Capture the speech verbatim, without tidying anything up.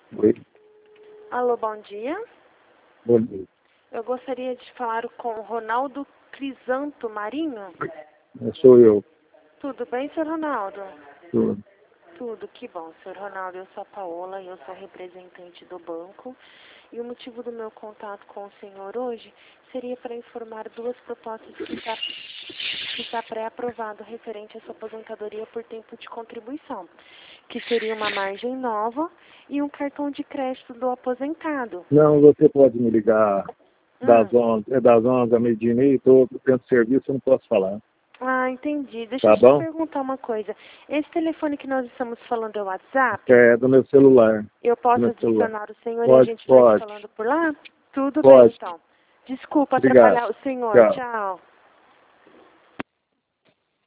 Oi, Alô, bom dia. bom dia. Eu gostaria de falar com o Ronaldo Crisanto Marinho. É, Sou eu. Tudo bem, senhor Ronaldo? Tudo. Tudo, que bom, senhor Ronaldo. Eu sou a Paola, eu sou representante do banco. E o motivo do meu contato com o senhor hoje seria para informar duas propostas que está, que está pré-aprovado referente à sua aposentadoria por tempo de contribuição, que seria uma margem nova e um cartão de crédito do aposentado. Não, você pode me ligar das Hum. onze, é das onze a meio-dia e meia, estou tendo serviço, eu não posso falar. Ah, entendi. Deixa Tá eu só bom? perguntar uma coisa. Esse telefone que nós estamos falando é o WhatsApp? É do meu celular. Eu Do posso meu celular. adicionar o senhor e a Pode, gente vai se pode. falando por lá? Tudo bem, Pode. então. Desculpa Obrigado. atrapalhar o senhor. Tchau. Tchau.